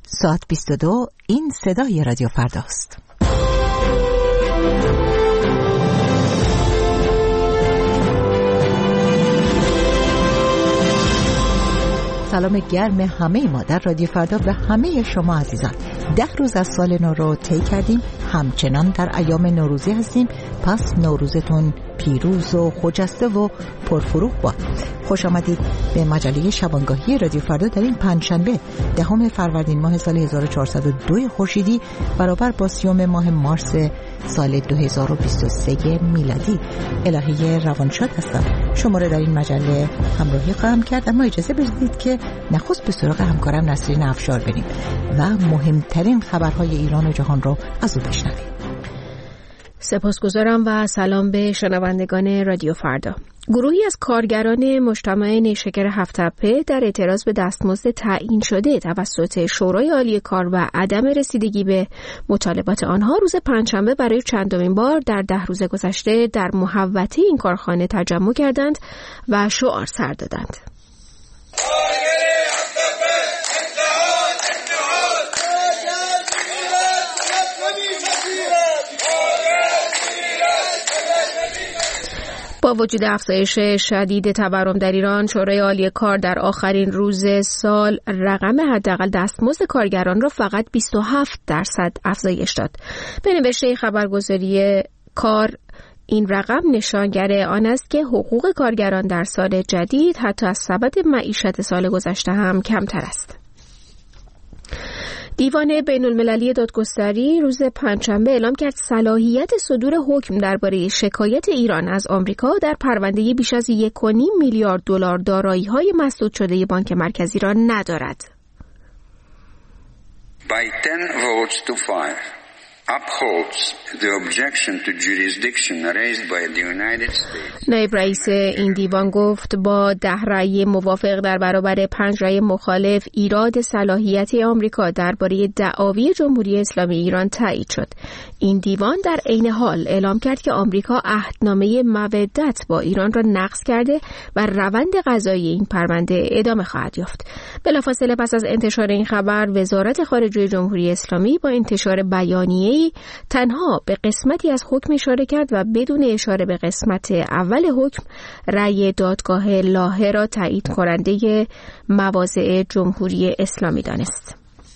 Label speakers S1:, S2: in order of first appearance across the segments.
S1: ساعت 22 این صدای رادیو فرداست. سلام گرم همه ما در رادیو فردا و همه شما عزیزان. 10 روز از سال نو رو طی کردیم، همچنان در ایام نوروزی هستیم. پس نوروزتون پیروز و خجسته و پرفروغ باد. خوش آمدید به مجله شبانگاهی رادیو فردا در این پنجشنبه 10 فروردین ماه سال 1402 خورشیدی برابر با 30 ماه مارس سال 2023 میلادی. الهی روانشاد هستم. شما را در این مجله همراهی خواهم کرد، اما اجازه بدید که نخست به سراغ همکارم نسرین افشار بریم و مهمترین خبرهای ایران و جهان را از او بشنویم.
S2: سپاسگزارم و سلام به شنوندگان رادیو فردا. گروهی از کارگران مجتمع نیشکر هفت‌تپه در اعتراض به دستمزد تعیین شده توسط شورای عالی کار و عدم رسیدگی به مطالبات آنها روز پنجشنبه برای چندمین بار در 10 روز گذشته در محوطه این کارخانه تجمع کردند و شعار سر دادند. با وجود افزایش شدید تورم در ایران، شورای عالی کار در آخرین روز سال رقم حداقل دستمزد کارگران را فقط 27% افزایش داد. به نوشته خبرگزاری کار، این رقم نشانگر آن است که حقوق کارگران در سال جدید حتی از سبد معیشت سال گذشته هم کمتر است. دیوان بین‌المللی دادگستری روز پنجشنبه اعلام کرد صلاحیت صدور حکم درباره شکایت ایران از آمریکا در پرونده بیش از 1.5 میلیارد دلار دارایی‌های مسدود شده بانک مرکزی را ندارد.
S3: By 10 votes to 5 upholds the objection to jurisdiction raised by the United States.
S2: نایب رئیس این دیوان گفت با 10 رأی موافق در برابر 5 رأی مخالف ایراد صلاحیت آمریکا درباره دعاوی جمهوری اسلامی ایران تایید شد. این دیوان در عین حال اعلام کرد که آمریکا عهدنامه مودت با ایران را نقض کرده و روند قضایی این پرونده ادامه خواهد یافت. بلافاصله پس از انتشار این خبر، وزارت خارجه جمهوری اسلامی با انتشار بیانیه‌ای تنها به قسمتی از حکم اشاره کرد و بدون اشاره به قسمت اول حکم رأی دادگاه لاهه را تایید کننده مواضع جمهوری اسلامی دانست.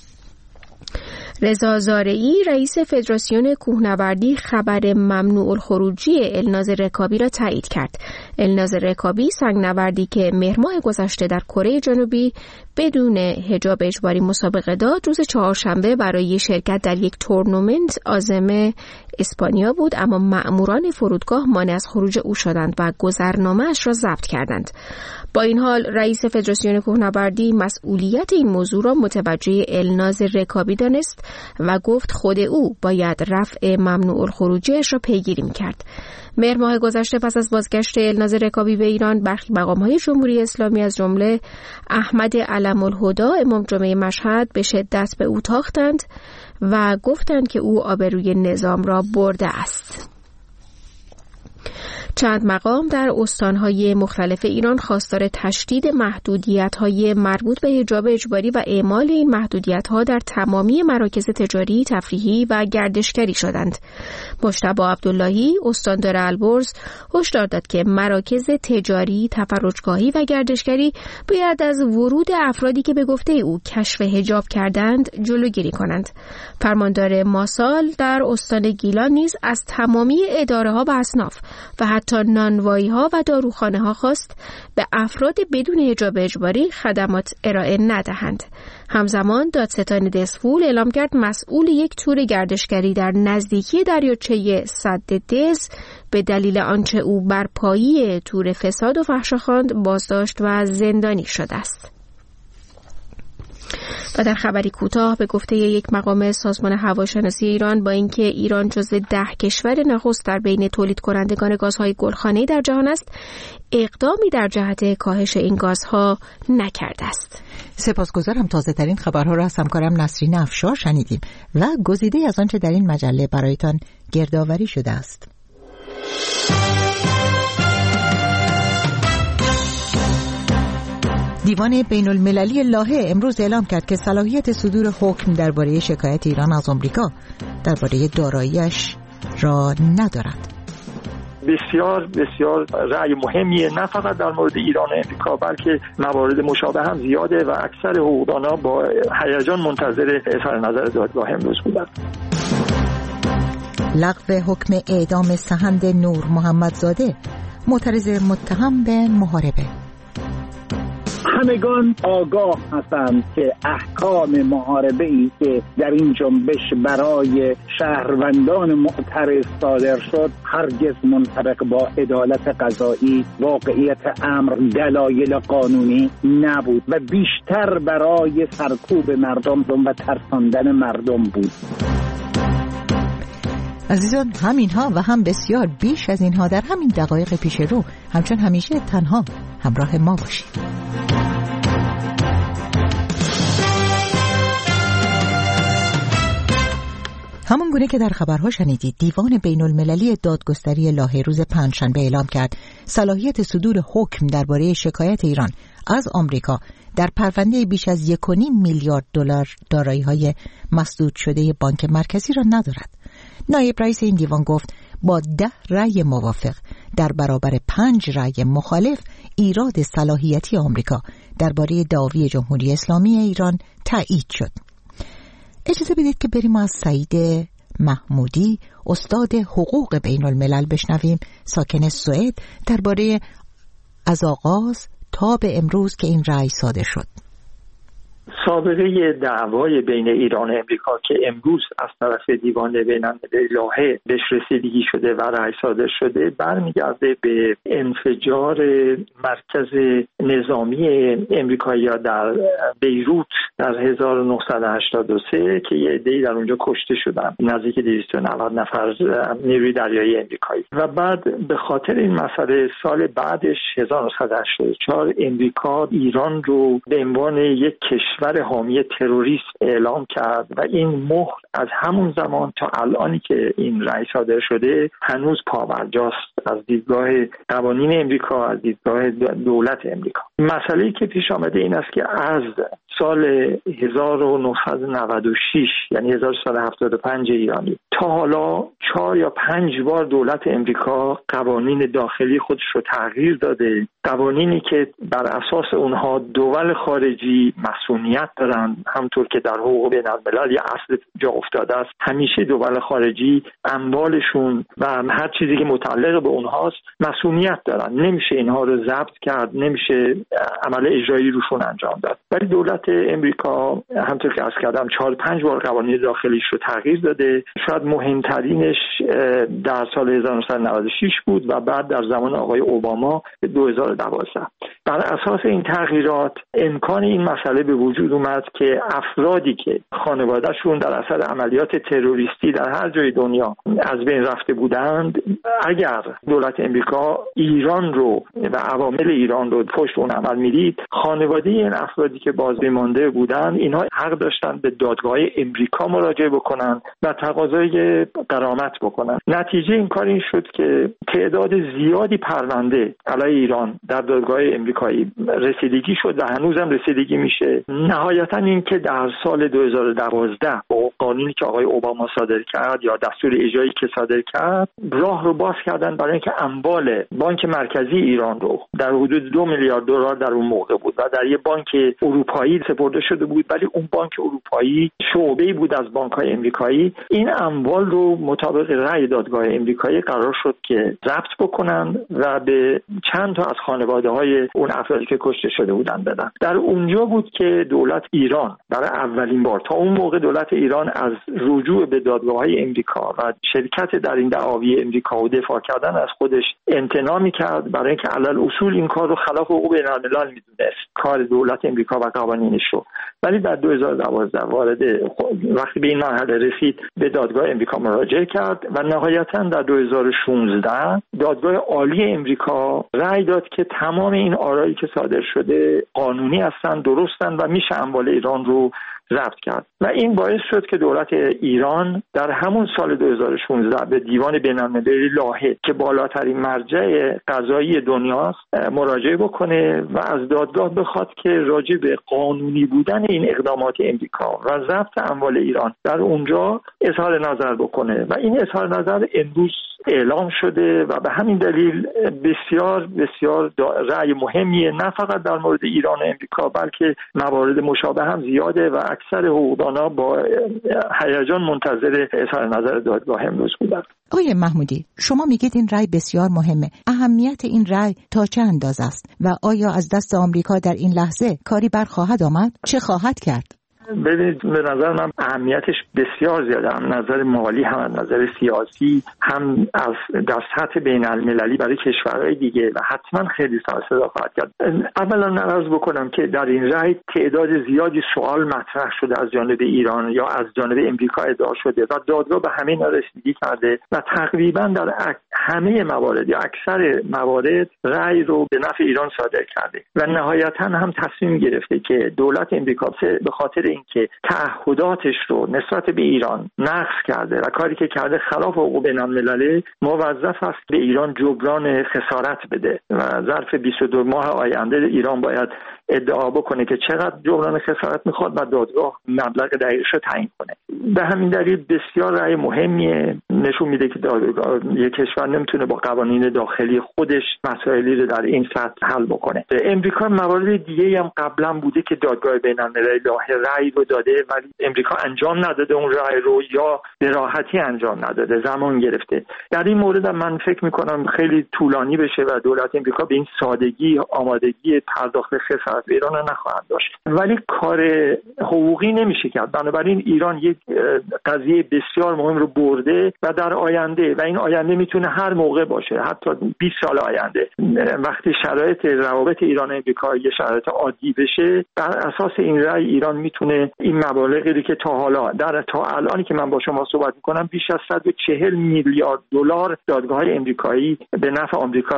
S2: رضا زارعی رئیس فدراسیون کوهنوردی خبر ممنوع الخروجی الناز رکابی را تایید کرد. الناز رکابی سنگنوردی که مهر ماه گذشته در کره جنوبی بدون حجاب اجباری مسابقه داد، روز چهارشنبه برای شرکت در یک تورنمنت عازم اسپانیا بود، اما مأموران فرودگاه مانع از خروج او شدند و گذرنامه‌اش را ضبط کردند. با این حال رئیس فدراسیون کوهنوردی مسئولیت این موضوع را متوجه الناز رکابی دانست و گفت خود او باید رفع ممنوع الخروجیش را پیگیری می‌کرد. مهر ماه گذشته پس از بازگشت الناز رکابی به ایران، برخی مقام‌های جمهوری اسلامی از جمله احمد علم الهدی امام جمعه مشهد به شدت به او تاختند و گفتند که او آبروی نظام را برده است. چند مقام در استانهای مختلف ایران خواستار تشدید محدودیت‌های مربوط به حجاب اجباری و اعمال این محدودیت‌ها در تمامی مراکز تجاری، تفریحی و گردشگری شدند. مجتبی عبداللهی استاندار البرز هشدار داد که مراکز تجاری، تفرجگاهی و گردشگری باید از ورود افرادی که به گفته او کشف حجاب کردند جلوگیری کنند. فرماندار ماسال در استان گیلان نیز از تمامی اداره‌ها و اصناف و حتی نانوایی‌ها و داروخانه‌ها خواست به افراد بدون حجاب اجباری خدمات ارائه ندهند. همزمان دادستان دزفول اعلام کرد مسئول یک تور گردشگری در نزدیکی دریاچه سد دز به دلیل آنچه او بر پایی تور فساد و فحش خواند بازداشت و زندانی شده است. و در خبری کوتاه به گفته یک مقام سازمان هواشناسی ایران، با اینکه ایران جزو 10 کشور نخست در بین تولید کنندگان گازهای گلخانه‌ای در جهان است، اقدامی در جهت کاهش این گازها نکرده است.
S1: سپاسگزارم. تازه ترین خبرها را از همکارم نسرین افشار شنیدیم و گزیده از آنچه در این مجله برایتان گردآوری شده است. دیوان بین المللی لاهه امروز اعلام کرد که صلاحیت صدور حکم درباره شکایت ایران از آمریکا درباره دارایی‌اش را ندارد.
S4: بسیار بسیار رأی مهمیه، نه فقط در مورد ایران و امریکا بلکه موارد مشابه هم زیاده و اکثر حقوقدانا با هیجان منتظر اظهار نظر دادگاه امروز بودند.
S1: لغو حکم اعدام سهند نور محمدزاده، معترض متهم به محاربه.
S5: همگان آگاه هستند که احکام محاربه ای که در این جنبش برای شهروندان معترض صادر شد هرگز منطبق با عدالت قضایی، واقعیت امر، دلایل قانونی نبود و بیشتر برای سرکوب مردم و ترساندن مردم بود.
S1: عزیزان، همینها و هم بسیار بیش از اینها در همین دقایق پیش رو، همچون همیشه تنها همراه ما باشید. همون گونه که در خبرها شنیدید، دیوان بین المللی دادگستری لاهه روز پنجشنبه اعلام کرد صلاحیت صدور حکم درباره شکایت ایران از آمریکا در پرونده بیش از 1.5 میلیارد دلار دارایی‌های مسدود شده بانک مرکزی را ندارد. نایب رئیس این دیوان گفت با 10 رأی موافق در برابر 5 رأی مخالف ایراد صلاحیتی آمریکا درباره دعاوی جمهوری اسلامی ایران تایید شد. اجازه بدید که بریم از سعید محمودی، استاد حقوق بین الملل، بشنویم ساکن سوئد درباره از آغاز تا به امروز که این رأی صادر شد.
S4: سابقه دعوای بین ایران و امریکا که امروز از طرف دیوان بین المللی لاهه بهش رسیدگی شده و رأی صادر شده برمیگرده به انفجار مرکز نظامی امریکایی‌ها در بیروت در 1983 که یه عده‌ای در اونجا کشته شدن، نزدیک 290 نفر نیروی دریایی امریکایی. و بعد به خاطر این مسئله سال بعدش 1984 امریکا ایران رو به عنوان یک کشور حامی تروریسم اعلام کرد و این مهر از همون زمان تا الانی که این رأی صادر شده هنوز پابرجاست از دیدگاه قوانین امریکا، از دیدگاه دولت امریکا. مسئله‌ای که پیش آمده این است که از سال 1996 یعنی 1375 ایرانی تا حالا 4 یا 5 بار دولت امریکا قوانین داخلی خودش رو تغییر داده، قوانینی که بر اساس اونها دول خارجی مسئولیت دارن، همطور که در حقوق بین الملل یا اصل جا افتاده است. همیشه دول خارجی اموالشون و هر چیزی که متعلق به اونهاست مسئولیت دارن، نمیشه اینها رو ضبط کرد، نمیشه عمل اجرایی روشون انجام داد. ولی دولت امریکا همطور که عرض کردم 4-5 بار قوانین داخلیش رو تغییر داده. شاید مهمترینش در سال 1996 بود و بعد در زمان آقای اوباما 2012. بر اساس این تغییرات امکان این مسئله به وجود اومد که افرادی که خانوادهشون در اثر عملیات تروریستی در هر جای دنیا از بین رفته بودند، اگر دولت امریکا ایران رو و عوامل ایران رو پشت اون عمل میدید، خانواده این افرادی که باز مانده بودند اینها حق داشتن به دادگاه امریکا مراجعه بکنن و تقاضای غرامت بکنن. نتیجه این کار این شد که تعداد زیادی پرونده علیه ایران در دادگاه امریکایی رسیدگی شد و هنوزم رسیدگی میشه. نهایتا این که در سال 2012 با قانونی که آقای اوباما صادر کرد یا دستور اجرایی که صادر کرد راه رو باز کردن برای اینکه اموال بانک مرکزی ایران رو در حدود 2 میلیارد دلار در اون موقع بود و در یه بانک اروپایی سپرده شده بود، ولی اون بانک اروپایی شعبه‌ای بود از بانک‌های امریکایی. این اموال رو مطابق رأی دادگاه امریکایی قرار شد که ضبط بکنن و به چند تا از خانواده‌های اون افرادی که کشته شده بودن بدن. در اونجا بود که دولت ایران برای اولین بار، تا اون موقع دولت ایران از رجوع به دادگاه‌های امریکا و شرکت در این دعاوی امریکا و دفاع کردن از خودش امتناع می‌کرد، برای اینکه علل اصول این کار رو خلاف حقوق بین الملل می‌دونست، کار دولت امریکا و قوانینش رو. ولی در 2012 وقتی به این مرحله رسید به دادگاه امریکا مراجعه کرد و نهایتاً در 2016 دادگاه عالی امریکا رأی داد که تمام این آرایی که صادر شده قانونی هستند، درستند و میشه اموال ایران رو ضبط کرد و این باعث شد که دولت ایران در همون سال 2016 به دیوان بین‌المللی لاهه که بالاترین مرجع قضایی دنیاست مراجعه بکنه و از دادگاه بخواد که راجع به قانونی بودن این اقدامات امریکا و ضبط اموال ایران در اونجا اظهار نظر بکنه و این اظهار نظر امروز اعلام شده و به همین دلیل بسیار بسیار رأی مهمیه، نه فقط در مورد ایران و امریکا بلکه موارد مشابه هم زیاده و اکثر حقوقدانا با هیجان منتظر اظهار نظر دادگاه امروز بودن.
S1: آقای محمودی، شما میگید این رأی بسیار مهمه. اهمیت این رأی تا چه اندازه است و آیا از دست آمریکا در این لحظه کاری بر خواهد آمد؟ چه خواهد کرد؟
S4: ببینید، به نظر من اهمیتش بسیار زیاده، هم نظر مالی هم نظر سیاسی هم از در سطح بین المللی برای کشورهای دیگه و حتما خیلی سر صدا خواهد کرد. اولا عرض بکنم که در این رأی تعداد زیادی سوال مطرح شده از جانب ایران یا از جانب امریکا ادعا شده و دادگاه به همه اینا رسیدگی کرده و تقریبا در همه موارد یا اکثر موارد رأی رو به نفع ایران صادر کرده و نهایتا هم تصمیم گرفته که دولت امریکا به خاطر اینکه تعهداتش رو نسبت به ایران نقض کرده و کاری که کرده خلاف حقوق بین‌المللی، موظف است به ایران جبران خسارت بده و ظرف 22 ماه آینده ایران باید ادعا بکنه که چقدر جبران خسارت میخواد و دادگاه مبلغ دقیقش رو تعیین کنه. به همین دلیل بسیار رأی مهمیه، نشون میده که یک کشور نمیتونه با قوانین داخلی خودش مسائلی رو در این سطح حل بکنه. امریکا موارد دیگه هم قبلا بوده که دادگاه بین‌المللی لاهه رأی رو داده ولی امریکا انجام نداده اون رأی رو یا به راحتی انجام نداده، زمان گرفته. در این مورد من فکر میکنم خیلی طولانی بشه و دولت امریکا به این سادگی آمادگی پرداخت خسارت به ایران نخواهد داشت، ولی کار حقوقی نمیشه کرد. بنابراین ایران یک قضیه بسیار مهم رو برده و در آینده، و این آینده میتونه هر موقع باشه، حتی 20 سال آینده، وقتی شرایط روابط ایران و امریکا یه شرایط عادی بشه، بر اساس این رأی ایران میتونه این مبالغی که تا الانی که من با شما صحبت میکنم بیش از 140 میلیارد دلار دادگاه‌های امریکایی به نفع آمریکا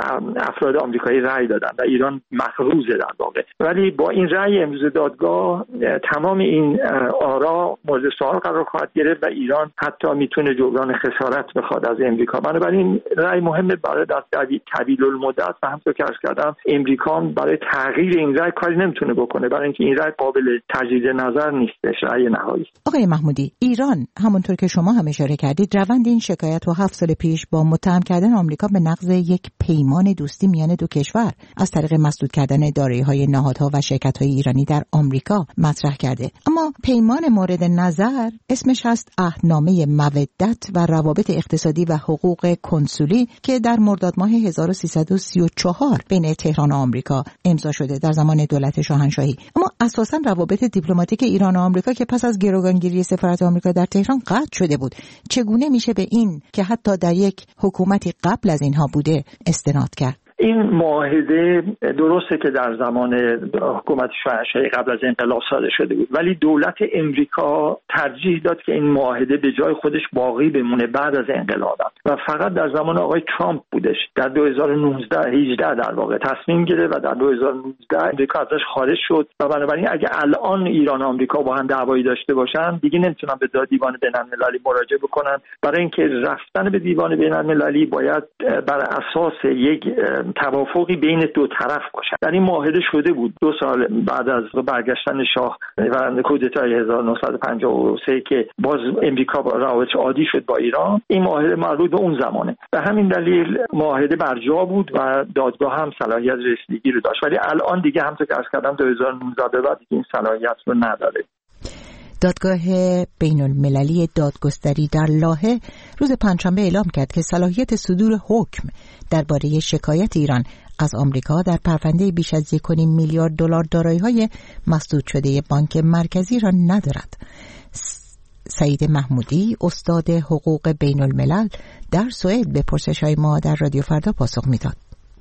S4: افراد آمریکایی رأی دادن و ایران مخروضه در واقع. ولی با این رأی امروز دادگاه تمام این آرا مورد سوال قرار خواهد گرفت و ایران حتی میتونه جبران خسارت بخواد از امریکا. بنابراین رأی مهمه برای طویل المدت و همونطور که عرض کردم امریکا برای تغییر این رأی کاری نمیتونه بکنه، برای اینکه این رأی قابل تجدید نظر نیستش، رأی نهایی.
S1: آقای محمودی، ایران همونطور که شما هم اشاره کردید روند این شکایت رو 7 سال پیش با متهم کردن آمریکا به نقض یک پیمان دوستی میان دو کشور از طریق مسدود کردن دارایی‌های نهادها و شرکت‌های ایرانی در آمریکا مطرح کرده. اما پیمان مورد نظر اسمش هست عهدنامه مودت و روابط اقتصادی و حقوق کنسولی که در مرداد ماه 1334 بین تهران و آمریکا امضا شده در زمان دولت شاهنشاهی. اما اساساً روابط دیپلماتیک ایران و آمریکا که پس از گروگانگیری سفارت آمریکا در تهران قطع شده بود، چگونه میشه به این که حتی در یک حکومتی قبل از اینها بوده استناد کرد؟
S4: این معاهده درسته که در زمان حکومت شاهنشاهی قبل از انقلاب صادر شده بود، ولی دولت امریکا ترجیح داد که این معاهده به جای خودش باقی بمونه بعد از انقلاب و فقط در زمان آقای ترامپ بودش. در 2018 در واقع تصمیم گرفت و در 2019 امریکا ازش خارج شد و بنابراین اگه الان ایران و آمریکا با هم دعوایی داشته باشن دیگه نمیتونن به دیوان بین‌المللی مراجعه بکنن، برای اینکه رفتن به دیوان بین‌المللی باید بر اساس یک توافقی بین دو طرف باشه. در این معاهده شده بود 2 سال بعد از برگشتن شاه و کودتای 1953 که باز امریکا با روابط عادی شد با ایران. این معاهده مربوط به اون زمانه. به همین دلیل معاهده برجا بود و دادگاه هم صلاحیت رسیدگی رو داشت، ولی الان دیگه همونطور که عرض کردم 2019 به بعد این صلاحیت رو نداره.
S1: دادگاه بین المللی دادگستری در لاهه روز پنجشنبه اعلام کرد که صلاحیت صدور حکم درباره شکایت ایران از آمریکا در پرونده بیش از 1.5 میلیارد دلار دارایی‌های مسدود شده بانک مرکزی را ندارد. سعید محمودی، استاد حقوق بین الملل در سوئد، به پرسش‌های ما در رادیو فردا پاسخ می‌داد.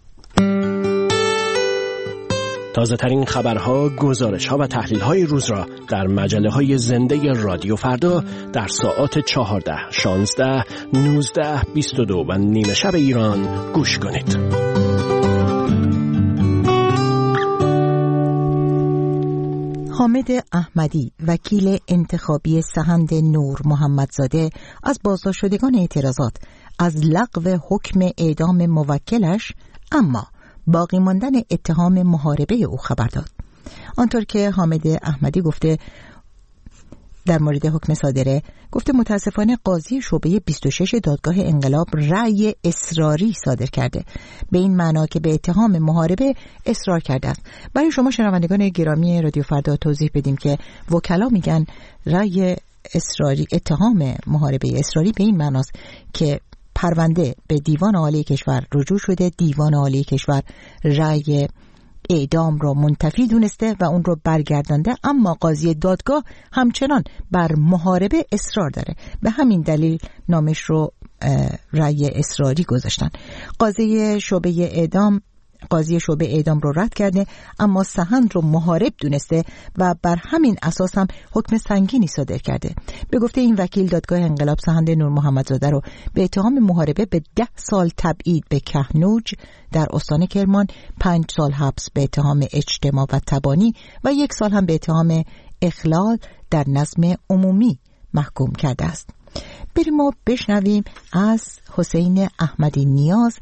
S6: تازه ترین خبرها، گزارش‌ها و تحلیل‌های روز را در مجله‌های زنده رادیو فردا در ساعات 14، 16، 19، 22 و نیمه شب ایران گوش کنید.
S1: حامد احمدی، وکیل انتخابی سهند نور محمدزاده، از بازداشت شدگان اعتراضات از لغو حکم اعدام موکلش اما باقی ماندن اتهام محاربه او خبر داد. آنطور که حامد احمدی گفته در مورد حکم صادره، گفته متاسفانه قاضی شعبه 26 دادگاه انقلاب رأی اصراری صادر کرده، به این معنا که به اتهام محاربه اصرار کرده است. برای شما شنوندگان گرامی رادیو فردا توضیح بدیم که وکلا میگن رأی اصراری، اتهام محاربه اصراری به این معناست که پرونده به دیوان عالی کشور رجوع شده، دیوان عالی کشور رأی اعدام را منتفی دونسته و اون رو برگردانده، اما قاضی دادگاه همچنان بر محاربه اصرار داره، به همین دلیل نامش رو رأی اصراری گذاشتن. قاضی شعبه اعدام رو رد کرده، اما سهند رو محارب دونسته و بر همین اساس هم حکم سنگینی صادر کرده. به گفته این وکیل، دادگاه انقلاب سهند نور محمدزاده رو به اتهام محاربه به 10 سال تبعید به کهنوج در استان کرمان، 5 سال حبس به اتهام اجتماع و تبانی و 1 سال هم به اتهام اخلال در نظم عمومی محکوم کرده است. بریم ما بشنویم از حسین احمدی نیاز،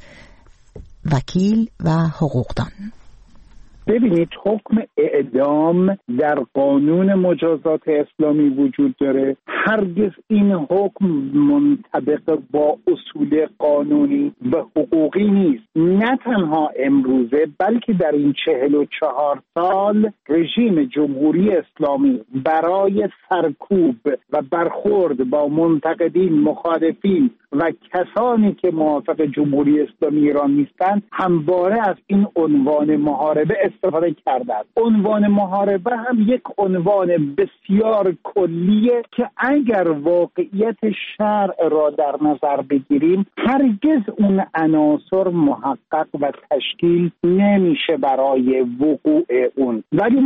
S1: وکیل و حقوقدان.
S5: ببینید، حکم اعدام در قانون مجازات اسلامی وجود داره. هرگز این حکم منطبق با اصول قانونی و حقوقی نیست. نه تنها امروزه، بلکه در این 44 سال رژیم جمهوری اسلامی برای سرکوب و برخورد با منتقدین، مخالفین و کسانی که موافق جمهوری اسلامی ایران نیستند همواره از این عنوان محاربه استفاده کرده است. عنوان محاربه هم یک عنوان بسیار کلیه که اگر واقعیت شرع را در نظر بگیریم هرگز اون عناصر محقق و تشکیل نمیشه برای وقوع اون. ولی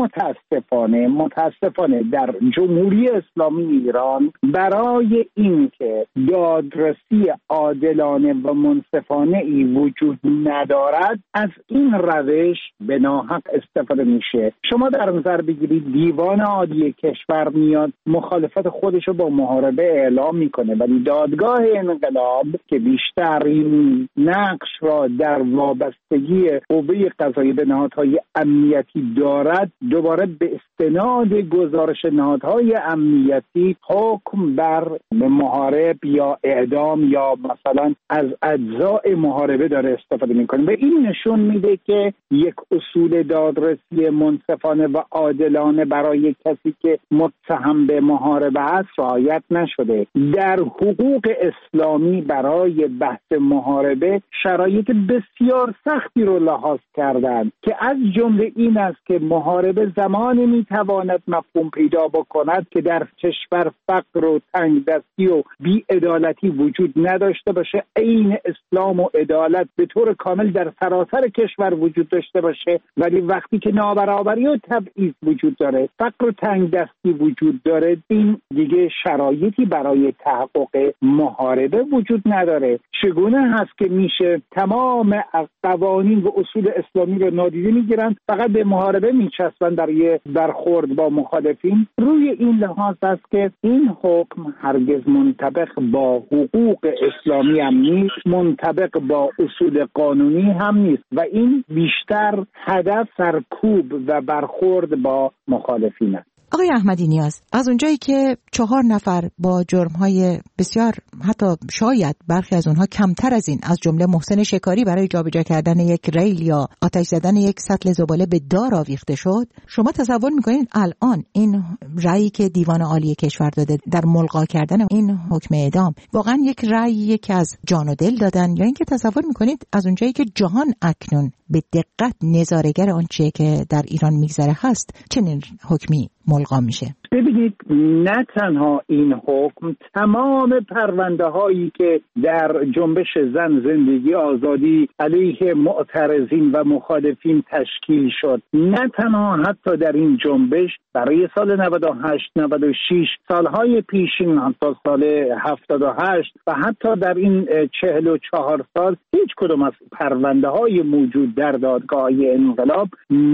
S5: متاسفانه در جمهوری اسلامی ایران برای اینکه دادرسی عادلانه و منصفانه ای وجود ندارد، از این روش به ناحق استفاده میشه. شما در نظر بگیرید دیوان عالی کشور میاد مخالفت خودش رو با محاربه اعلام میکنه، ولی دادگاه انقلاب که بیشتر این نقش را در وابستگی قوه قضاییه به نهادهای امنیتی دارد، دوباره به استناد گزارش نهادهای امنیتی حکم بر محارب یا اعدام یا مثلا از اجزاء محاربه داره استفاده میکنه. و این نشون میده که یک اصول دادرسی منصفانه و عادلانه برای کسی که متهم به محاربه است رعایت نشده. در حقوق اسلامی برای بحث محاربه شرایط بسیار سختی رو لحاظ کردند که از جمله این است که محاربه زمانی میتواند مفهوم پیدا بکند که در کشور فقر و تنگدستی و بی‌عدالتی وجود نداشته باشه، عین اسلام و عدالت به طور کامل در سراسر کشور وجود داشته باشه. ولی وقتی که نابرابری و تبعیض وجود داره، فقر و تنگدستی وجود داره، این دیگه شرایطی برای تحقق محاربه وجود نداره. چگونه هست که میشه تمام قوانین و اصول اسلامی رو نادیده میگیرن، فقط به محاربه میچسبن برای برخورد با مخالفین؟ روی این لحاظ است که این حکم هرگز منطبق با حقوق اسلامی هم نیست، منطبق با اصول قانونی هم نیست و این بیشتر هدف سرکوب و برخورد با مخالفین است.
S1: آقای احمدی نیاز، از اونجایی که 4 نفر با جرم‌های بسیار، حتی شاید برخی از اونها کمتر از این، از جمله محسن شکاری برای جابجا کردن یک ریل یا آتش زدن یک سطل زباله به دار آویخته شد، شما تصور میکنید الان این رأیی که دیوان عالی کشور داده در ملغا کردن این حکم اعدام واقعا یک رأیی که از جان و دل دادن، یا اینکه تصور میکنید از اونجایی که جهان اکنون به دقت نظاره‌گر آنچه که در ایران میگذره هست چنین حکمی ملغا میشه؟
S5: ببینید، نه تنها این حکم، تمام پرونده هایی که در جنبش زن زندگی آزادی علیه معترضین و مخالفین تشکیل شد، نه تنها حتی در این جنبش برای سال 98 96 سالهای پیشین، حتی سال 78 و حتی در این 44 سال هیچ کدام از پرونده های موجود در دادگاه‌های انقلاب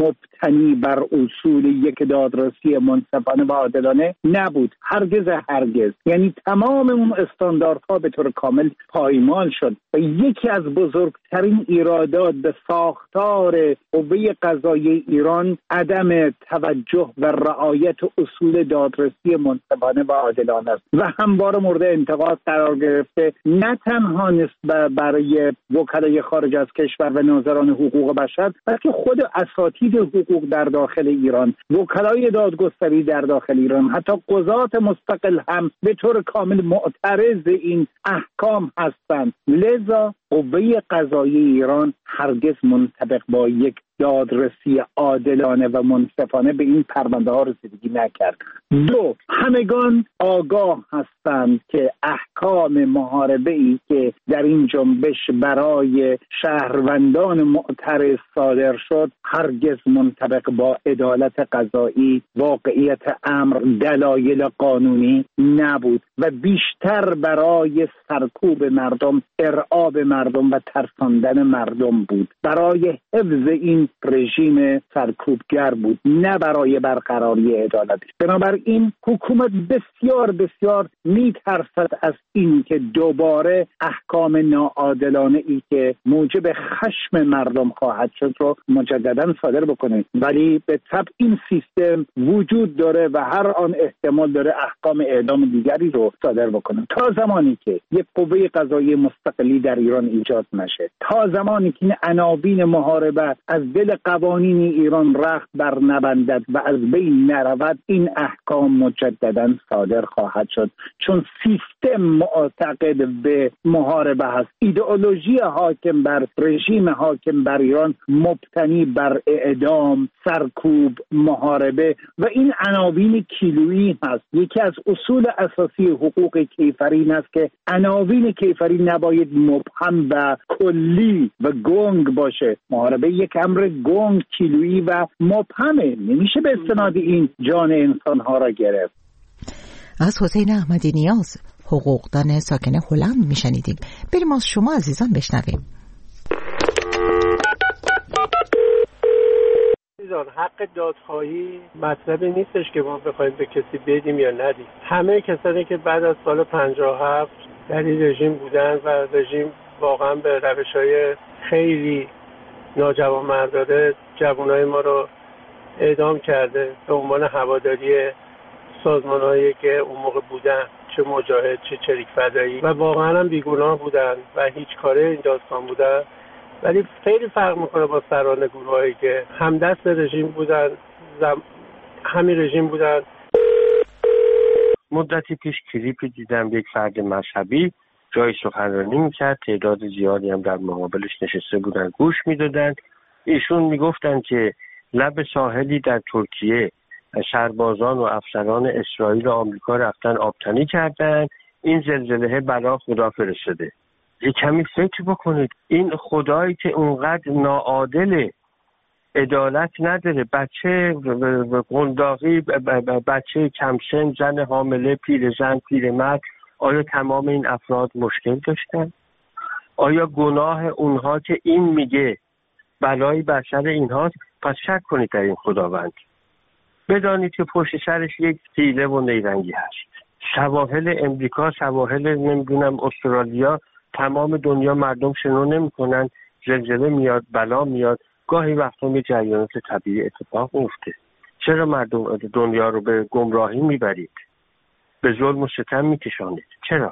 S5: مبتنی بر اصول یک دادرسی منصفانه و عادلانه نبود. هرگز. یعنی تمام اون استانداردها به طور کامل پایمال شد و یکی از بزرگترین ایرادات به ساختار قوه قضاییه ایران عدم توجه و رعایت اصول دادرسی منصفانه و عادلانه است و همواره مورد انتقاد قرار گرفته، نه تنها نسبت برای وکلای خارج از کشور و ناظران حقوق بشر، بلکه خود اساتید حقوق در داخل ایران، وکلای دادگستری در داخل ایران، حتی قضات مستقل هم به طور کامل معترض این احکام هستند. لذا قوه قضاییه ایران هرگز منطبق با یک دادرسی عادلانه و منصفانه به این پرونده ها رسیدگی نکرد. دو، همگان آگاه هستند که احکام محاربه ای که در این جنبش برای شهروندان معترض صادر شد هرگز منطبق با عدالت قضایی، واقعیت امر، دلایل قانونی نبود و بیشتر برای سرکوب مردم، ارعاب مردم و ترساندن مردم بود، برای حفظ این رژیم سرکوبگر بود، نه برای برقراری عدالت. بنابراین حکومت بسیار میترسد از این که دوباره احکام ناعادلانه ای که موجب خشم مردم خواهد شد رو مجددا صادر بکنه، ولی به طبع این سیستم وجود داره و هر آن احتمال داره احکام اعدام دیگری رو صادر بکنه. تا زمانی که یک قوه قضاییه مستقلی در ایران ایجاد نشه، تا زمانی که این عناوین محاربه از دل قوانین ایران رخت بر نبندد و از بین نرود، این احکام مجددا صادر خواهد شد، چون سیستم معتقد به محاربه هست. ایدئولوژی حاکم بر رژیم حاکم بر ایران مبتنی بر اعدام، سرکوب، محاربه و این عناوین کیلویی هست. یکی از اصول اساسی حقوق کیفری است که عناوین کیفری نباید مبهم و کلی و گنگ باشه. محاربه یک امر گنگ، کیلویی و مبهمه، نمیشه به استناد این جان انسانها را گرفت.
S1: از حسین احمدی نیاز، حقوقدان ساکن هلند میشنیدیم. بریم از شما عزیزان بشنویم.
S7: حق دادخواهی مطلبی نیستش که ما بخوایم به کسی بدیم یا ندیم. همه کسانی که بعد از سال 57 در این رژیم بودن و رژیم واقعا به روش‌های خیلی ناجوانمردانه جوانای ما رو اعدام کرده به عنوان هواداری سازمان‌هایی که اون موقع بودن، چه مجاهد چه چریک فدایی، و واقعا هم بیگناه بودن و هیچ کاره این داستان بودن. ولی خیلی فرق میکنه با سران گروهایی که همدست رژیم بودن، همین رژیم بودن.
S8: مدتی پیش کلیپی دیدم یک فرد مذهبی جای سخنرانی میکرد، تعداد زیادی هم در مقابلش نشسته بودن گوش میدادن. ایشون میگفتن که لب ساحلی در ترکیه سربازان و افسران اسرائیل و آمریکا رفتن آبتنی کردن، این زلزله بلا خدا فرستاده. یه کمی فکر بکنید، این خدایی که اونقدر ناعادله، عدالت نداره، بچه قنداقی، بچه کمسن، زن حامله، پیرزن، پیرمرد، آیا تمام این افراد مشکل داشتن؟ آیا گناه اونها که این میگه بلایی بر سر اینهاست؟ پس شک کنید در این خداوند. بدانید که پشت سرش یک حیله و نیرنگی هست. سواحل امریکا، سواحل نمیدونم استرالیا، تمام دنیا مردم شنو نمی‌کنن، زلزله میاد، بلا میاد، گاهی وقتا می جریانات طبیعی اتفاق میفته. چرا مردم دنیا رو به گمراهی میبرید؟ به ظلم و ستم میکشانید؟ چرا؟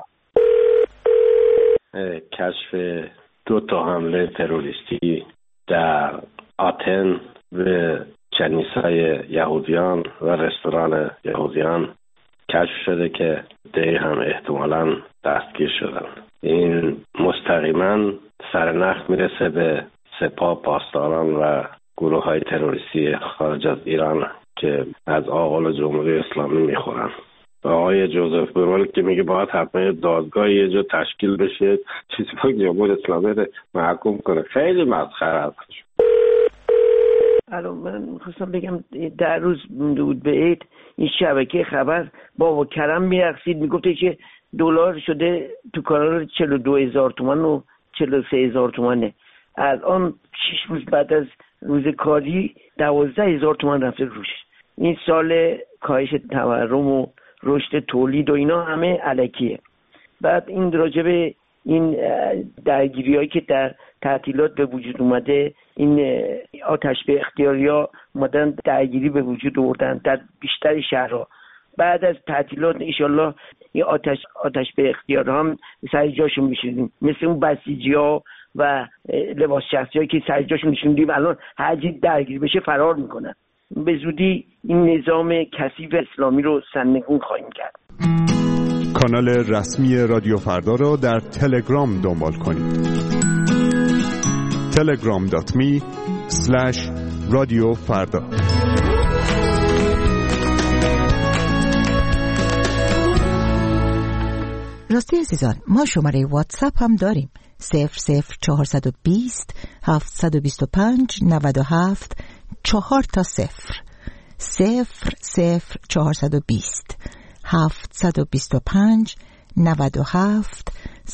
S9: کشف 2 حمله تروریستی در آتن و کنیسه یهودیان و رستوران یهودیان کشف شده که ده هم احتمالاً دستگیر شدن. این مستقیما سرنخ میرسه به سپاه پاسداران و گروه های تروریستی خارج از ایران که از آغال جمهوری اسلامی میخورن. آقای جوزف برول که میگه باید حتما دادگاه یه جا تشکیل بشه چیزی که جمهوری اسلامی رو محکوم کنه. خیلی مسخره است.
S10: الان من میخواستم بگم 10 روز مونده بود به عید، این شبکه خبر با کرم میرقصید، میگفته که دلار شده تو کانال 42,000 تومان و 43,000 تومانه. الان 6 روز بعد از روز کاری 12,000 تومان رفته روش. این سال کاهش تورم و رشد تولید و اینا همه الکیه. بعد این راجب این درگیری‌هایی که در تعطیلات به وجود اومده، این آتش به اختیاریا اومدن درگیری به وجود آوردن در بیشتر شهرها. بعد از تعطیلات انشالله این آتش به اختیارها هم سر جاشون میشونیم، مثل اون بسیجی‌ها و لباس شخصی‌هایی که سر جاشون میشوندیم الان هر چی درگیری بشه فرار میکنن. به زودی این نظام کثیف اسلامی رو سرنگون خواهیم کرد.
S11: کانال رسمی رادیو فردا را در تلگرام دنبال کنید. telegram.me/radiofarda.
S1: راستی عزیزان، ما شماره واتساپ هم داریم 00420 725 97 4 تا 00420 725 97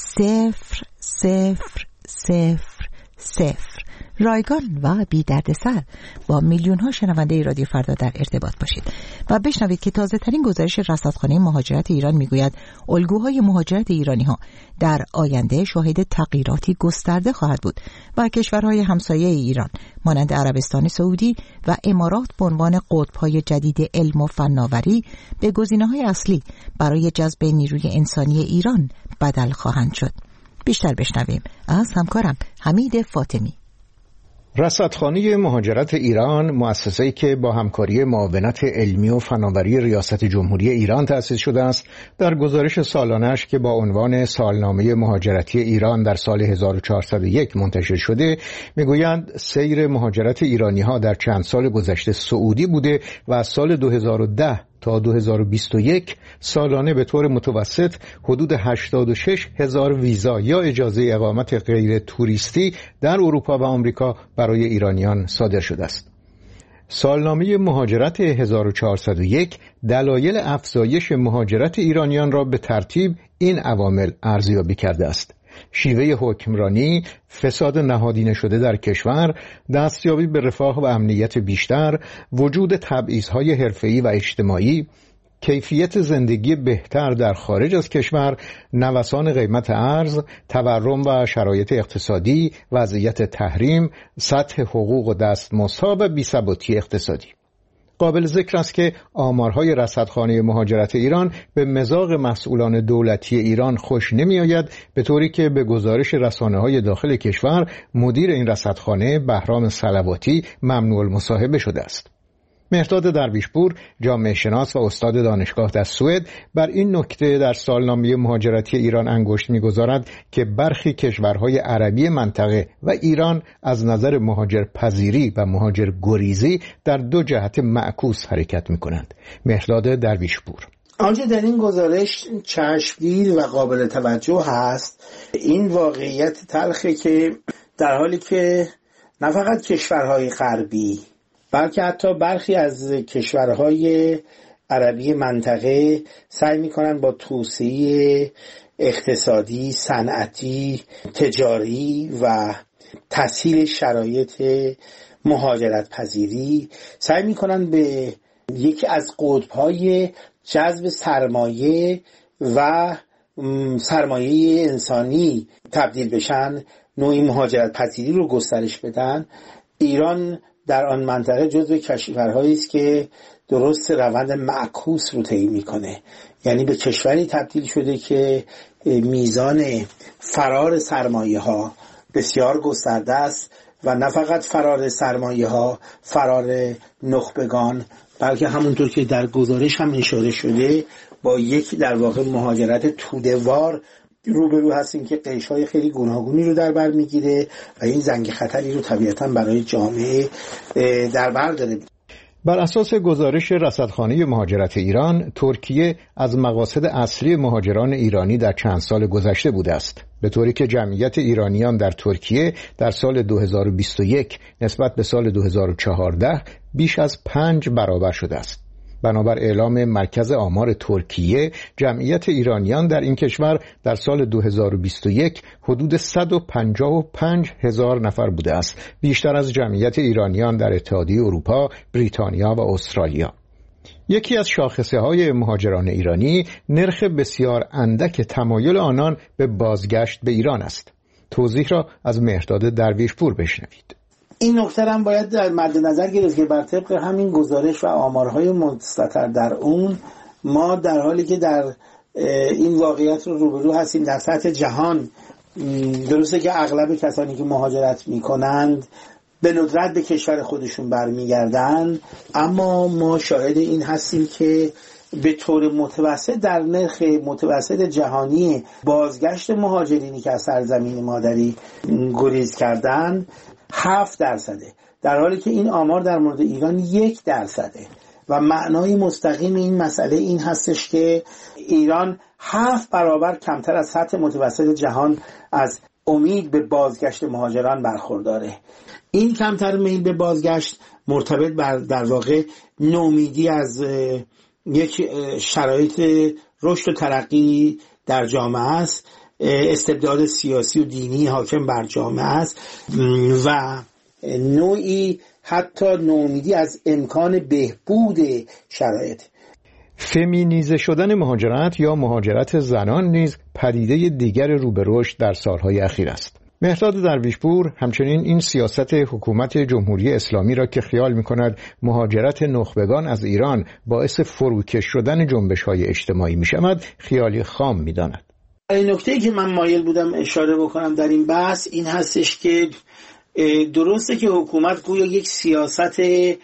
S1: 000. رایگان و بی دردسر با میلیون ها شنونده رادیو فردا در ارتباط باشید و بشنوید که تازه ترین گزارش رصدخانه مهاجرت ایران میگوید الگوهای مهاجرت ایرانی ها در آینده شاهد تغییراتی گسترده خواهد بود و کشورهای همسایه ایران مانند عربستان سعودی و امارات به عنوان قطب‌های جدید علم و فناوری به گزینه‌های اصلی برای جذب نیروی انسانی ایران بدل خواهند شد. بیشتر بشنویم از همکارم حمید فاطمی.
S12: رصدخانه مهاجرت ایران، مؤسسه‌ای که با همکاری معاونت علمی و فناوری ریاست جمهوری ایران تأسیس شده است، در گزارش سالانه‌اش که با عنوان سالنامه مهاجرتی ایران در سال 1401 منتشر شده، میگویند سیر مهاجرت ایرانی‌ها در چند سال گذشته صعودی بوده و از سال 2010 تا 2021 سالانه به طور متوسط حدود 86,000 ویزا یا اجازه اقامت غیر توریستی در اروپا و آمریکا برای ایرانیان صادر شده است. سالنامه مهاجرت 1401 دلایل افزایش مهاجرت ایرانیان را به ترتیب این عوامل ارزیابی کرده است: شیوه حکمرانی، فساد نهادینه شده در کشور، دستیابی به رفاه و امنیت بیشتر، وجود تبعیض‌های حرفه‌ای و اجتماعی، کیفیت زندگی بهتر در خارج از کشور، نوسان قیمت ارز، تورم و شرایط اقتصادی، وضعیت تحریم، سطح حقوق و دستمزدها و بی‌ثباتی اقتصادی. قابل ذکر است که آمارهای رصدخانه مهاجرت ایران به مذاق مسئولان دولتی ایران خوش نمی آید، به طوری که به گزارش رسانه‌های داخل کشور مدیر این رصدخانه بهرام صلواتی ممنوع المصاحبه شده است. مهرداد درویشپور، جامعه شناس و استاد دانشگاه در سوئد، بر این نکته در سالنامه مهاجرتی ایران انگشت می‌گذارد که برخی کشورهای عربی منطقه و ایران از نظر مهاجر پذیری و مهاجر گریزی در دو جهت معکوس حرکت می‌کنند. مهرداد درویشپور:
S13: آنچه در این گزارش چشمگیر و قابل توجه هست این واقعیت تلخه که در حالی که نه فقط کشورهای غربی بلکه حتی برخی از کشورهای عربی منطقه سعی می‌کنند با توسعه اقتصادی، صنعتی، تجاری و تسهیل شرایط مهاجرت پذیری سعی می‌کنند به یکی از قطب‌های جذب سرمایه و سرمایه انسانی تبدیل بشن، نوعی مهاجرت پذیری رو گسترش بدن. ایران در آن منطقه جزو کشورهایی است که درست روند معکوس رو طی میکنه، یعنی به کشوری تبدیل شده که میزان فرار سرمایه ها بسیار گسترده است و نه فقط فرار سرمایه ها، فرار نخبگان، بلکه همونطور که در گزارش هم اشاره شده با یک در واقع مهاجرت توده‌وار روبرو هستیم که قشرهای خیلی گوناگونی رو در بر میگیره و این زنگ خطری رو طبیعتاً برای جامعه در بر داره.
S12: بر اساس گزارش رصدخانه مهاجرت ایران، ترکیه از مقاصد اصلی مهاجران ایرانی در چند سال گذشته بوده است، به طوری که جمعیت ایرانیان در ترکیه در سال 2021 نسبت به سال 2014 بیش از 5 برابر شده است. بنابر اعلام مرکز آمار ترکیه، جمعیت ایرانیان در این کشور در سال 2021 حدود 155,000 نفر بوده است، بیشتر از جمعیت ایرانیان در اتحادیه اروپا، بریتانیا و استرالیا. یکی از شاخصه‌های مهاجران ایرانی نرخ بسیار اندک تمایل آنان به بازگشت به ایران است. توضیح را از مهرداد درویشپور بشنوید.
S13: این نکته هم باید در مد نظر گرفت که بر طبق همین گزارش و آمارهای مستتر در اون، ما در حالی که در این واقعیت رو روبرو هستیم در سطح جهان، درسته که اغلب کسانی که مهاجرت میکنند به ندرت به کشور خودشون برمیگردند، اما ما شاهد این هستیم که به طور متوسط در نرخ متوسط جهانی بازگشت مهاجرینی که از سرزمین مادری گریز کردند 7%، در حالی که این آمار در مورد ایران 1%. و معنای مستقیم این مسئله این هستش که ایران 7 برابر کمتر از سطح متوسط جهان از امید به بازگشت مهاجران برخورداره. این کمتر میل به بازگشت مرتبط بر در واقع نومیدی از یک شرایط رشد و ترقی در جامعه است، استبداد سیاسی و دینی حاکم بر جامعه است و نوعی حتی نومیدی از امکان بهبود شرایط.
S12: فمینیزه شدن مهاجرت یا مهاجرت زنان نیز پدیده دیگر رو به رشد در سالهای اخیر است. مهرداد درویشپور همچنین این سیاست حکومت جمهوری اسلامی را که خیال می‌کند مهاجرت نخبگان از ایران باعث فروکش شدن جنبش‌های اجتماعی می‌شود، خیالی خام می‌داند.
S13: این نکته‌ای که من مایل بودم اشاره بکنم در این بحث این هستش که درسته که حکومت گویا یک سیاست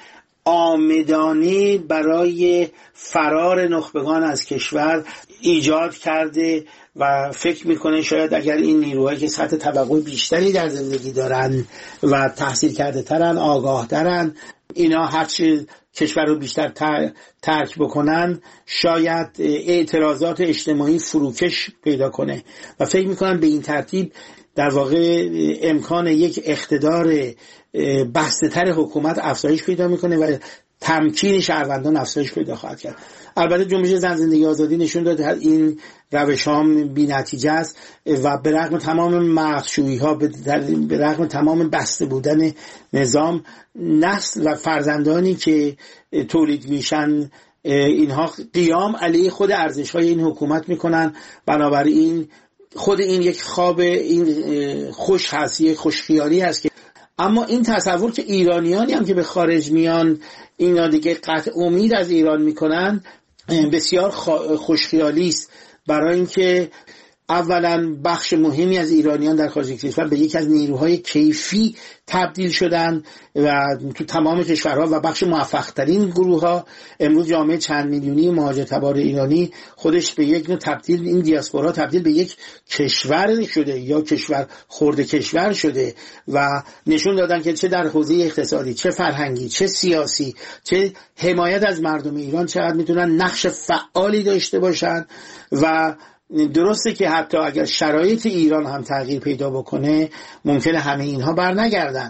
S13: عامدانه برای فرار نخبگان از کشور ایجاد کرده و فکر میکنه شاید اگر این نیروهایی که سطح توقع بیشتری در زندگی دارن و تحصیل کرده ترن، آگاه ترن، اینا هرچی کشور رو بیشتر ترک بکنن شاید اعتراضات اجتماعی فروکش پیدا کنه و فکر میکنن به این ترتیب در واقع امکان یک اقتدار بسته‌تر حکومت افزایش پیدا میکنه و تمکین شهروندان افزایش پیدا خواهد کرد. البته جنبش زن زندگی آزادی نشون داد این روش هم بی نتیجه است و به رغم تمام مغزشویی ها، به رغم تمام بسته بودن نظام، نسل و فرزندانی که تولید میشن اینها قیام علیه خود ارزش های این حکومت میکنن. بنابراین خود این یک خواب این خوش هست، یک خوشخیالی هست که اما این تصور که ایرانیانی هم که به خارج میان اینا دیگه قطع امید از ایران میکنن بسیار خوشخیالی است، برای اینکه اولا بخش مهمی از ایرانیان در خارج کشور به یکی از نیروهای کیفی تبدیل شدن و تو تمام کشورها و بخش موفق‌ترین گروه‌ها امروز جامعه چند میلیونی مهاجرتبار ایرانی خودش به یک نوع تبدیل، این دیاسپورا تبدیل به یک کشور شده یا کشور خورده کشور شده و نشون دادن که چه در حوزه اقتصادی، چه فرهنگی، چه سیاسی، چه حمایت از مردم ایران چقدر میتونن نقش فعالی داشته باشن. و درسته که حتی اگر شرایط ایران هم تغییر پیدا بکنه ممکنه همه اینها بر نگردن،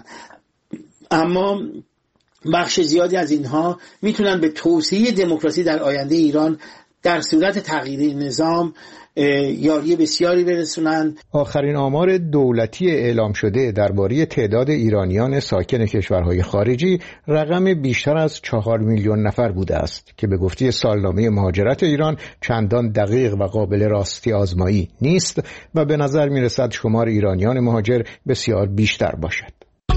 S13: اما بخش زیادی از اینها میتونن به توسعه دموکراسی در آینده ایران در صورت تغییر نظام یاری بسیاری برسونن.
S12: آخرین آمار دولتی اعلام شده درباره تعداد ایرانیان ساکن کشورهای خارجی رقم بیشتر از 4 میلیون نفر بوده است که به گفته سالنامه مهاجرت ایران چندان دقیق و قابل راستی آزمایی نیست و به نظر می رسد شمار ایرانیان مهاجر بسیار بیشتر باشد.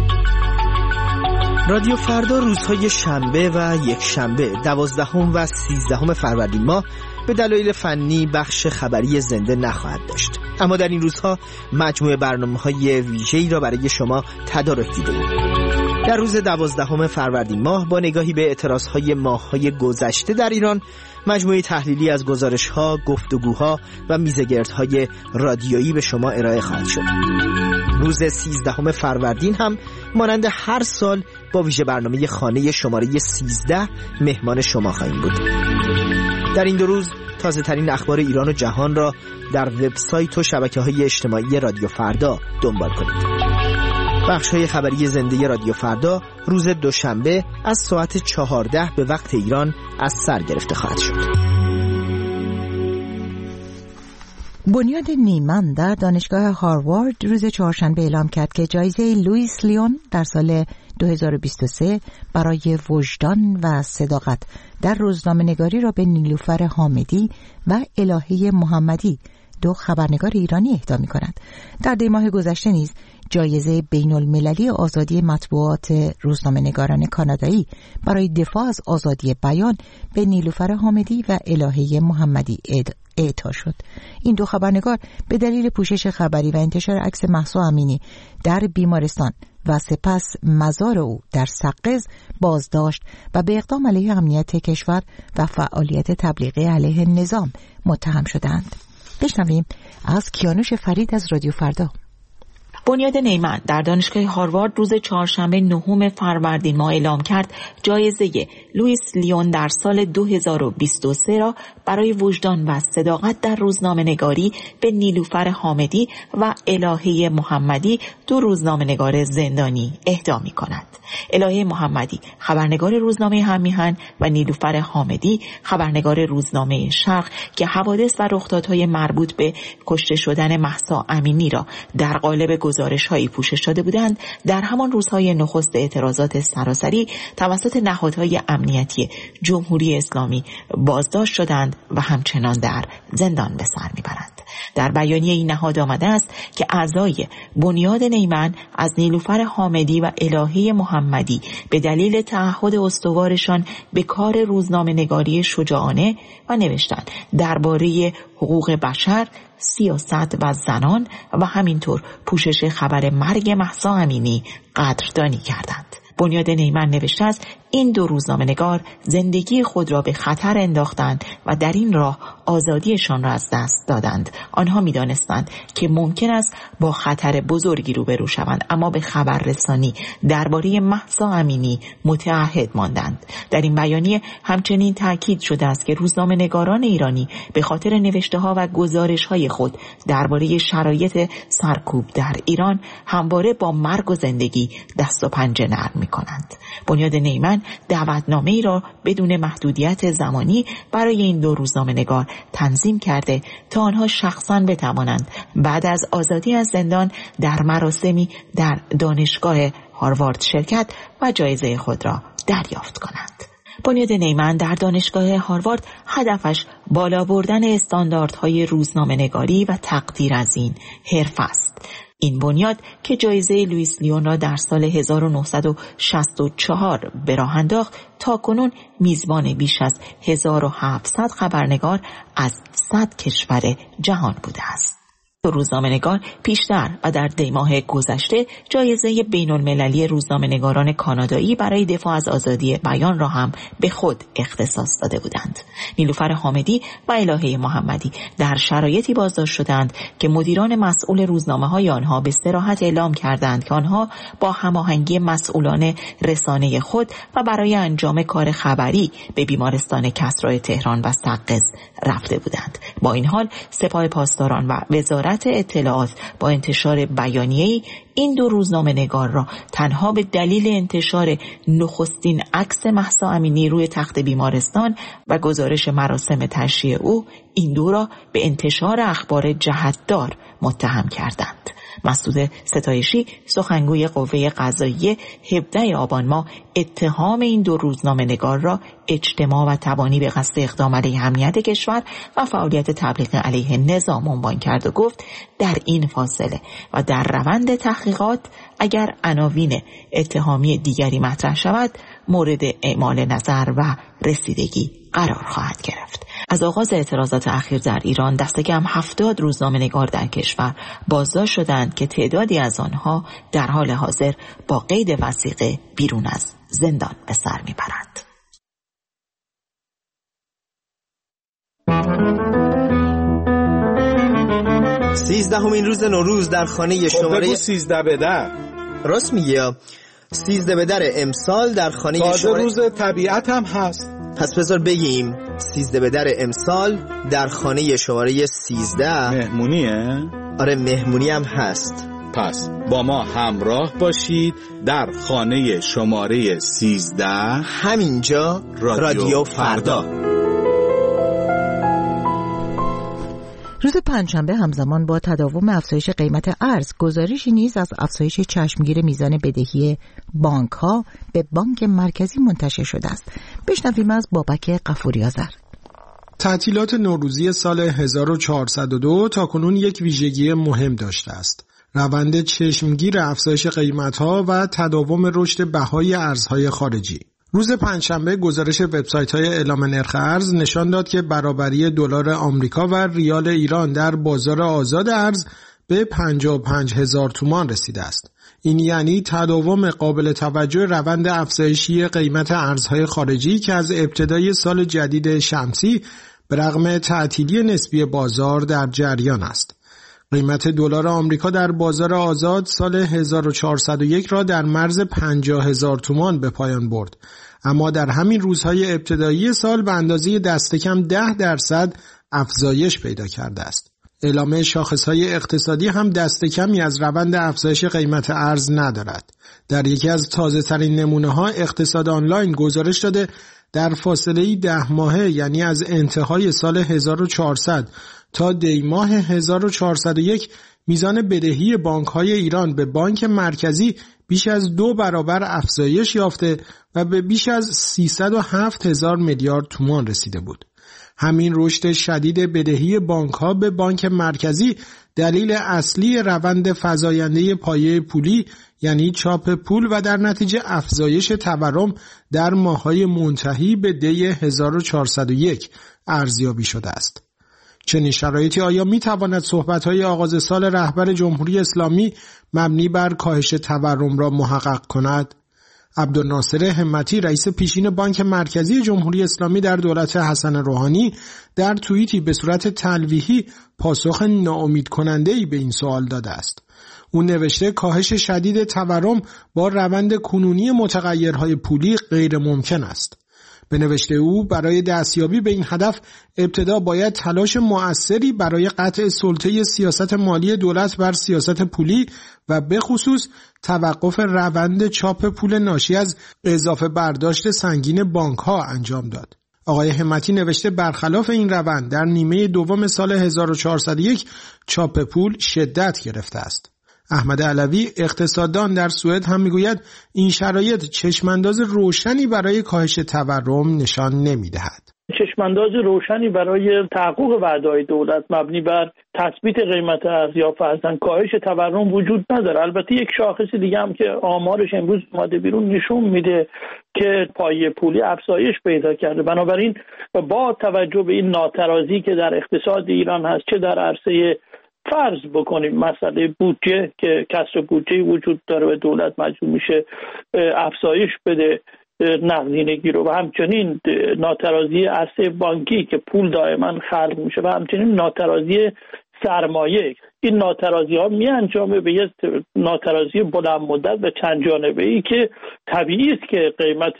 S14: رادیو فردا روزهای شنبه و یک شنبه 12 و 13 فروردین ماه به دلایل فنی بخش خبری زنده نخواهد داشت، اما در این روزها مجموعه برنامه‌های ویژه‌ای را برای شما تدارک دیده‌ایم. در روز 12 فروردین ماه با نگاهی به اعتراضهای ماه‌های گذشته در ایران، مجموعه تحلیلی از گزارش‌ها، گفتگوها و میزگردهای رادیویی به شما ارائه خواهد شد. روز 13 فروردین هم مانند هر سال با ویژه برنامه خانه شماره 13 مهمان شما خواهیم بود. در این 2 روز تازه ترین اخبار ایران و جهان را در وبسایت و شبکه‌های اجتماعی رادیو فردا دنبال کنید. بخش‌های خبری زنده رادیو فردا روز دوشنبه از ساعت 14 به وقت ایران از سر گرفته خواهد شد.
S1: بنیاد نیمن در دانشگاه هاروارد روز چهارشنبه اعلام کرد که جایزه لوئیس لیون در سال 2023 برای وجدان و صداقت در روزنامه‌نگاری را به نیلوفر حامدی و الهه محمدی، 2 خبرنگار ایرانی اهدا می‌کند. در دی‌ماه گذشته نیز جایزه بین‌المللی آزادی مطبوعات روزنامه‌نگاران کانادایی برای دفاع از آزادی بیان به نیلوفر حامدی و الهه محمدی اعطا شد. این 2 خبرنگار به دلیل پوشش خبری و انتشار عکس مهسا امینی در بیمارستان و سپس مزار او در سقز بازداشت و به اقدام علیه امنیت کشور و فعالیت تبلیغی علیه نظام متهم شدند. بشنویم از کیانوش فرید از رادیو فردا.
S15: بنیاد نیمن در دانشگاه هاروارد روز چهارشنبه 9 فروردین ماه اعلام کرد جایزه لوئیس لیون در سال 2023 را برای وجدان و صداقت در روزنامه‌نگاری به نیلوفر حامدی و الهه محمدی، 2 روزنامه‌نگار زندانی اهدا می‌کند. الهه محمدی خبرنگار روزنامه هم‌میهن و نیلوفر حامدی خبرنگار روزنامه شرق که حوادث و رخدادهای مربوط به کشته شدن مهسا امینی را در قالب گزارش‌هایی پوشش داده بودند، در همان روزهای نخست اعتراضات سراسری توسط نهادهای امنیتی جمهوری اسلامی بازداشت شدند و همچنان در زندان به سر می‌برند. در بیانیه این نهاد آمده است که اعضای بنیاد نیمن از نیلوفر حامدی و الهه محمدی به دلیل تعهد استوارشان به کار روزنامه‌نگاری شجاعانه و نوشتن درباره حقوق بشر، سیاست و زنان و همینطور پوشش خبر مرگ مهسا امینی قدردانی کردند. بنیاد نیمن نوشته است این 2 روزنامه‌نگار زندگی خود را به خطر انداختند و در این راه آزادیشان را از دست دادند. آنها می‌دانستند که ممکن است با خطر بزرگی روبرو شوند، اما به خبررسانی درباره مهسا امینی متعهد ماندند. در این بیانیه همچنین تاکید شده است که روزنامه‌نگاران ایرانی به خاطر نوشته‌ها و گزارش‌های خود درباره شرایط سرکوب در ایران همواره با مرگ و زندگی دست و پنجه نرم می‌کنند. بنیاد نیمن دعوتنامه‌ای را بدون محدودیت زمانی برای این 2 روزنامه‌نگار تنظیم کرده تا آنها شخصاً بتوانند بعد از آزادی از زندان در مراسمی در دانشگاه هاروارد شرکت و جایزه خود را دریافت کنند. بنیاد نیمن در دانشگاه هاروارد هدفش بالا بردن استانداردهای روزنامه‌نگاری و تقدیر از این حرفه است. این بنیاد که جایزه لوئیس لیون را در سال 1964 به راه انداخت، تاکنون میزبان بیش از 1700 خبرنگار از 100 کشور جهان بوده است. روزنامه‌نگار پیشتر و در دی‌ماه گذشته جایزه بین‌المللی روزنامه‌نگاران کانادایی برای دفاع از آزادی بیان را هم به خود اختصاص داده بودند. نیلوفر حامدی و الهه محمدی در شرایطی بازداشت شدند که مدیران مسئول روزنامه‌های آنها به صراحت اعلام کردند که آنها با هماهنگی مسئولان رسانه خود و برای انجام کار خبری به بیمارستان کسری تهران و سقز رفته بودند. با این حال سپاه پاسداران و وزارت اطلاعات با انتشار بیانیه‌ای این 2 روزنامه‌نگار را تنها به دلیل انتشار نخستین عکس مهسا امینی روی تخت بیمارستان و گزارش مراسم تشییع او، این 2 را به انتشار اخبار جهت‌دار متهم کردند. مسعود ستایشی سخنگوی قوه قضاییه 17 آبان ماه اتهام این 2 روزنامه‌نگار را اجتماع و تبانی به قصد اقدام علیه امنیت کشور و فعالیت تبلیغ علیه نظام عنوان کرد و گفت در این فاصله و در روند تحقیقات اگر عناوین اتهامی دیگری مطرح شود مورد اعمال نظر و رسیدگی قرار خواهد گرفت. از آغاز اعتراضات اخیر در ایران دست کم 70 روزنامه‌نگار در کشور بازداشت شدند که تعدادی از آنها در حال حاضر با قید وثیقه بیرون از زندان به سر میبرند.
S14: سیزدهمین روز نوروز در خانه شماره
S16: 13 به در.
S14: راست میگه 13 به در امسال در خانه شماره
S16: روز طبیعت هم هست.
S14: پس بذار بگیم 13 به در امسال در خانه شماره 13
S16: مهمونیه؟
S14: آره مهمونی هم هست.
S16: پس با ما همراه باشید در خانه شماره 13
S14: همینجا رادیو فردا.
S1: روز پنجشنبه همزمان با تداوم افزایش قیمت ارز، گزارشی نیز از افزایش چشمگیر میزان بدهی بانک‌ها به بانک مرکزی منتشر شده است. بشنویم از بابک غفوری آذر.
S17: تعطیلات نوروزی سال 1402 تاکنون یک ویژگی مهم داشته است: روند چشمگیر افزایش قیمت‌ها و تداوم رشد بهای ارزهای خارجی. روز پنجشنبه گزارش وبسایت‌های اعلام نرخ ارز نشان داد که برابری دلار آمریکا و ریال ایران در بازار آزاد ارز به 55,000 تومان رسیده است. این یعنی تداوم قابل توجه روند افزایشی قیمت ارزهای خارجی که از ابتدای سال جدید شمسی به رغم تعطیلی نسبی بازار در جریان است. قیمت دلار آمریکا در بازار آزاد سال 1401 را در مرز 50,000 تومان به پایان برد، اما در همین روزهای ابتدایی سال به اندازه دست کم 10% افزایش پیدا کرده است. اعلام شاخصهای اقتصادی هم دست کمی از روند افزایش قیمت ارز ندارد. در یکی از تازه ترین نمونه ها اقتصاد آنلاین گزارش داده در فاصله 10 ماهه، یعنی از انتهای سال 1400 تا دی ماه 1401 میزان بدهی بانک‌های ایران به بانک مرکزی بیش از 2 برابر افزایش یافته و به بیش از 307,000 میلیارد تومان رسیده بود. همین رشد شدید بدهی بانک‌ها به بانک مرکزی دلیل اصلی روند فزاینده پایه پولی یعنی چاپ پول و در نتیجه افزایش تورم در ماه‌های منتهی به دی 1401 ارزیابی شده است. چنین شرایطی آیا می‌تواند صحبت‌های آغاز سال رهبر جمهوری اسلامی مبنی بر کاهش تورم را محقق کند؟ عبدالناصر همتی رئیس پیشین بانک مرکزی جمهوری اسلامی در دولت حسن روحانی در توییتی به صورت تلویحی پاسخ ناامیدکننده‌ای به این سوال داده است. او نوشته کاهش شدید تورم با روند کنونی متغیرهای پولی غیر ممکن است. به نوشته او برای دستیابی به این هدف ابتدا باید تلاش مؤثری برای قطع سلطه سیاست مالی دولت بر سیاست پولی و به خصوص توقف روند چاپ پول ناشی از اضافه برداشت سنگین بانک‌ها انجام داد. آقای همتی نوشته برخلاف این روند در نیمه دوم سال 1401 چاپ پول شدت گرفته است. احمد علوی اقتصاددان در سوئد هم میگوید این شرایط چشمانداز روشنی برای کاهش تورم نشان نمیدهد.
S18: چشمانداز روشنی برای تحقق وعده‌های دولت مبنی بر تثبیت قیمت ارز یا فرضاً کاهش تورم وجود نداره. البته یک شاخص دیگه هم که آمارش امروز اومده بیرون نشون میده که پایه پولی افزایش پیدا کرده. بنابراین با توجه به این ناترازی که در اقتصاد ایران هست، چه در عرصه فرض بکنیم مسئله بودجه که کسر بودجه وجود داره و دولت مجبور میشه افزایش بده نقدینگی رو، و همچنین ناترازی عرصه بانکی که پول دائما خلق میشه و همچنین ناترازی سرمایه، این ناترازی ها می انجامه به یک ناترازی بلند مدت و چند جانبه ای که طبیعی است که قیمت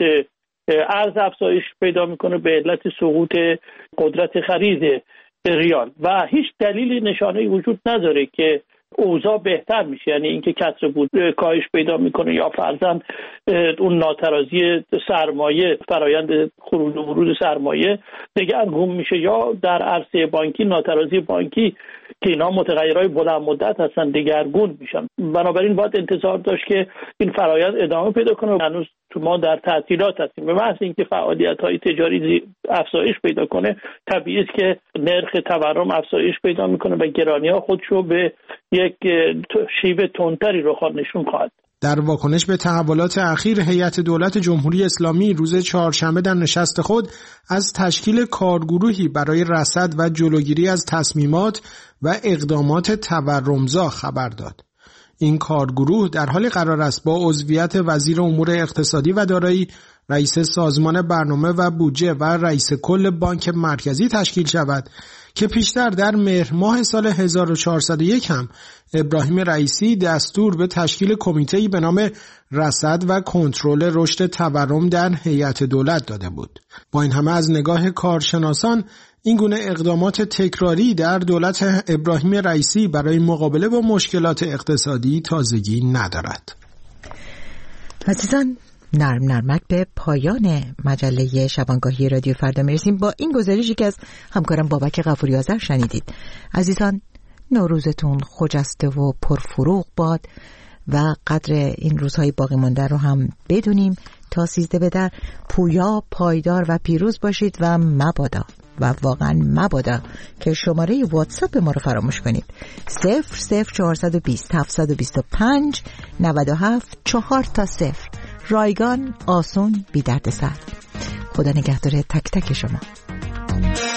S18: ارز افزایش پیدا میکنه به علت سقوط قدرت خرید ریال و هیچ دلیلی نشانه‌ای وجود نداره که اوضاع بهتر میشه، یعنی اینکه کسر بود کاهش پیدا میکنه یا فرضاً اون ناترازی سرمایه، فرایند خروج و ورود سرمایه دگرگون میشه، یا در عرصه بانکی ناترازی بانکی که اینا متغیرهای بلند مدت هستن دگرگون میشن. بنابراین باید انتظار داشت که این فرایند ادامه پیدا کنه. هنوز ما در تعطیلات هستیم. به محض اینکه فعالیت‌های تجاری افزایش پیدا کنه طبیعی است که نرخ تورم افزایش پیدا میکنه و گرانی‌ها خودشو به یک شیوه تندتری رخ نشون خواهد.
S17: در واکنش به تحولات اخیر، هیئت دولت جمهوری اسلامی روز چهارشنبه در نشست خود از تشکیل کارگروهی برای رصد و جلوگیری از تصمیمات و اقدامات تورمزا خبر داد. این کارگروه در حالی قرار است با عضویت وزیر امور اقتصادی و دارایی، رئیس سازمان برنامه و بودجه و رئیس کل بانک مرکزی تشکیل شود که پیشتر در مهر ماه سال 1401 هم ابراهیم رئیسی دستور به تشکیل کمیته‌ای به نام رصد و کنترل رشد تورم در هیئت دولت داده بود. با این همه از نگاه کارشناسان این گونه اقدامات تکراری در دولت ابراهیم رئیسی برای مقابله با مشکلات اقتصادی تازگی ندارد.
S1: عزیزان، نرمک به پایان مجله شبانگاهی رادیو فردا میرسیم با این گزارشی که از همکارم بابک غفوری آذر شنیدید. عزیزان، نوروزتون خجسته و پرفروغ باد و قدر این روزهای باقی مانده رو هم بدونیم تا 13 به در پویا، پایدار و پیروز باشید و مبادا و واقعا مبادا که شماره واتساپ ما رو فراموش کنید. 00420 725 97 4 تا 0. رایگان، آسون، بی درد سر. خدا نگهدار تک تک شما.